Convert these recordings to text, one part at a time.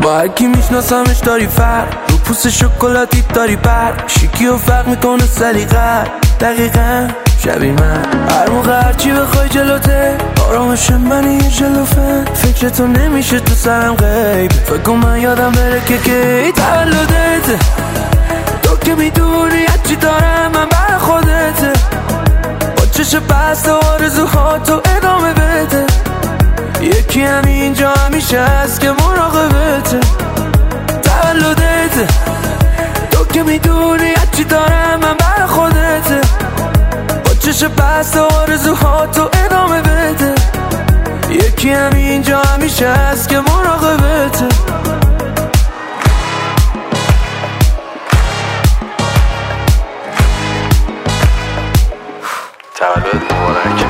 با هرکی میشناسمش داری فرق، رو پوست شکلاتی داری برق، شیکی و فرق میکنه سلیقه دقیقا شبیه من. هر موقع هرچی بخوای جلوته آرامش منی یه جلوفه، فکرتو نمیشه تو سرم غیب، فکر کن من یادم بره که کی تولدته. تو که میدونی هرچی دارم من بر خودته، با چشم بسته آرزوهاتو ادامه بده. یکی همینجا همیشه هست که مراقبته. تولدته، تو که میدونی هرچی دارم من بر خودته، با چشم بسته آرزوهاتو ادامه بده. یکی همینجا همیشه هست که مراقبته. تولد مبارک.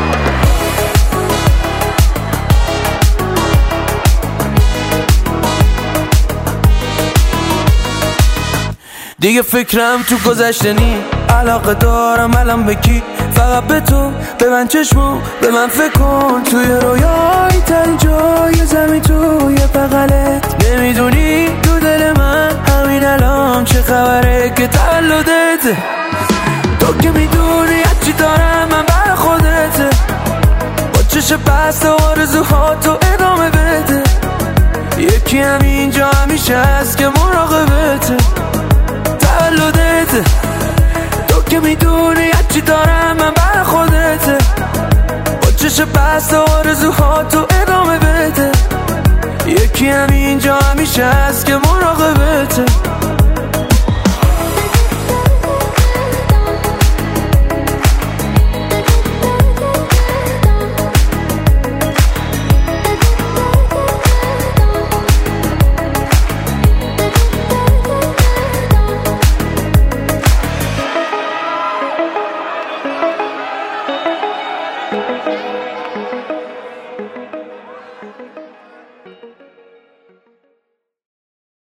دیگه فکرم تو گذشته نی، علاقه دارم الان به کی؟ فقط به تو، به من چشمو، به من فکر کن. توی رویای ترین جای زمین توی بغلت، نمیدونی تو دل من همین الان چه خبره که تولدته. تو که میدونی هرچی دارم من بر خودته، با چشم بسته آرزوهاتو ادامه بده. یکی همینجا همیشه هست که مراقبته. تولدته، تو که میدونی هرچی دارم من بر خودته، با چشم بسته آرزوهاتو ادامه بده. یکی همینجا همیشه هست که مراقبته.